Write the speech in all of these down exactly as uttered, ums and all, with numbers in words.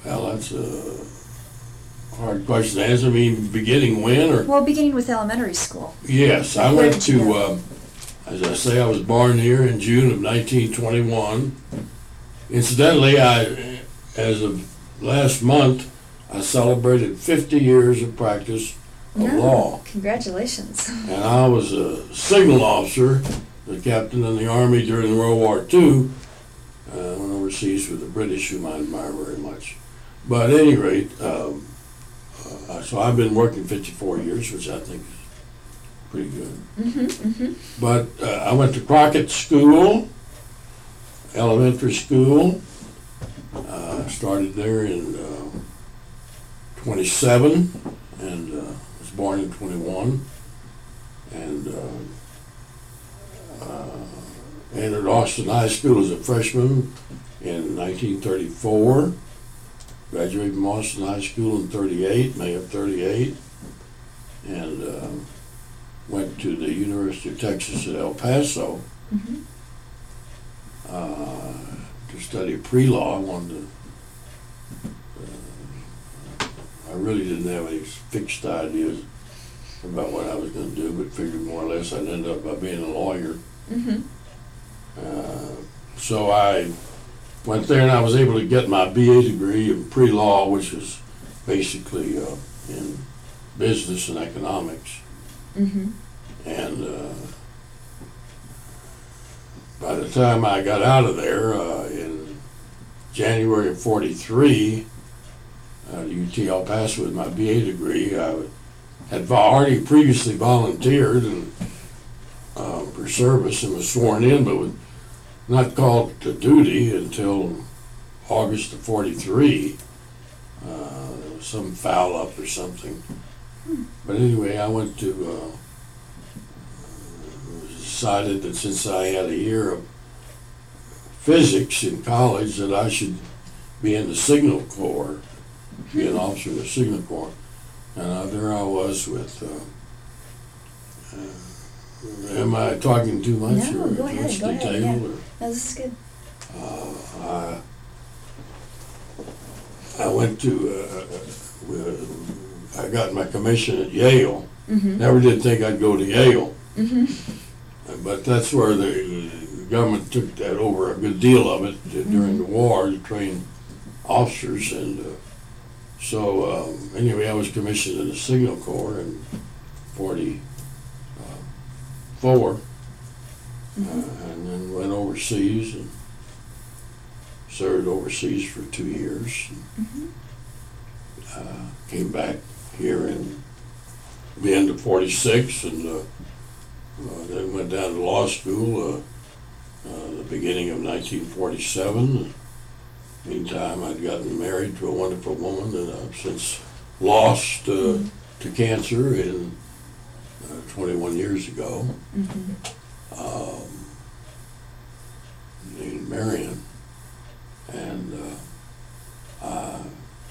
Well, that's a hard question to answer. I mean, beginning when or? Well, beginning with elementary school. Yes, I Where went did you to, go? um, as I say, I was born here in June of nineteen twenty-one. Incidentally, I, as of last month, I celebrated fifty years of practice of No, law. Congratulations. And I was a signal officer, the captain in the Army during World War Two. Uh, went overseas with the British, whom I admire very much. But at any rate, um, uh, so I've been working fifty-four years, which I think is pretty good. Mm-hmm, mm-hmm. But uh, I went to Crockett School, elementary school. Uh, started there in uh, twenty-seven, and uh, was born in twenty-one. And uh, uh, entered Austin High School as a freshman in nineteen thirty-four. Graduated from Austin High School in thirty-eight, May of thirty-eight. And uh, went to the University of Texas at El Paso Mm-hmm. uh, to study pre-law. I wanted to, uh, I really didn't have any fixed ideas about what I was going to do, but figured more or less I'd end up by being a lawyer. Mm-hmm. Uh, so I went there and I was able to get my B A degree in pre-law, which is basically uh, in business and economics. Mm-hmm. And uh, by the time I got out of there uh, in January of forty-three, uh, at U T El Paso with my B A degree, I had already previously volunteered and, uh, for service and was sworn in, but was not called to duty until August of forty-three. Uh, there was some foul up or something. But anyway, I went to, uh, it was decided that since I had a year of physics in college that I should be in the Signal Corps, be an officer in the Signal Corps. And uh, there I was with, uh, uh, am I talking too much? No, or go ahead, much go ahead, detail, yeah. or, No, this is good. uh, I, I went to, uh, uh, I got my commission at Yale. Mm-hmm. Never did think I'd go to Yale, Mm-hmm. but that's where the, the government took that over, a good deal of it uh, during the war to train officers. And uh, so um, anyway, I was commissioned in the Signal Corps in forty-four, Mm-hmm. uh, and then went overseas and served overseas for two years. Mm-hmm. Uh, came back here in the end of forty-six, and uh, uh, then went down to law school uh, uh, the beginning of nineteen forty-seven. Meantime, I'd gotten married to a wonderful woman that I've since lost uh, Mm-hmm. to cancer in uh, twenty-one years ago, Mm-hmm. um, named Marion. And uh, uh,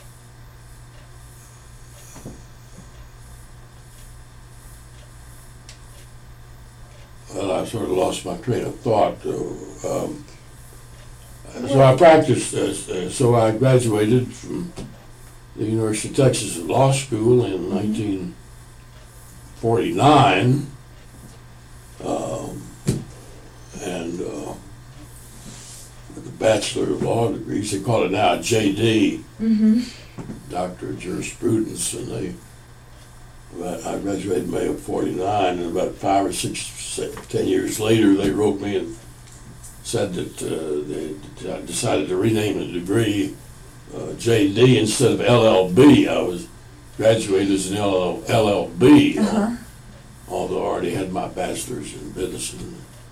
well, I sort of lost my train of thought. Uh, um, so I practiced, uh, uh, so I graduated from the University of Texas Law School in nineteen forty-nine, um, and uh, with a Bachelor of Law degrees. They call it now a J D, Mm-hmm. Doctor of Jurisprudence, and they, I graduated in May of forty-nine, and about five or six, six ten years later, they wrote me and said that uh, they decided to rename the degree uh, J D instead of L L B. I was graduated as an L L B, Uh-huh. although I already had my bachelor's in business and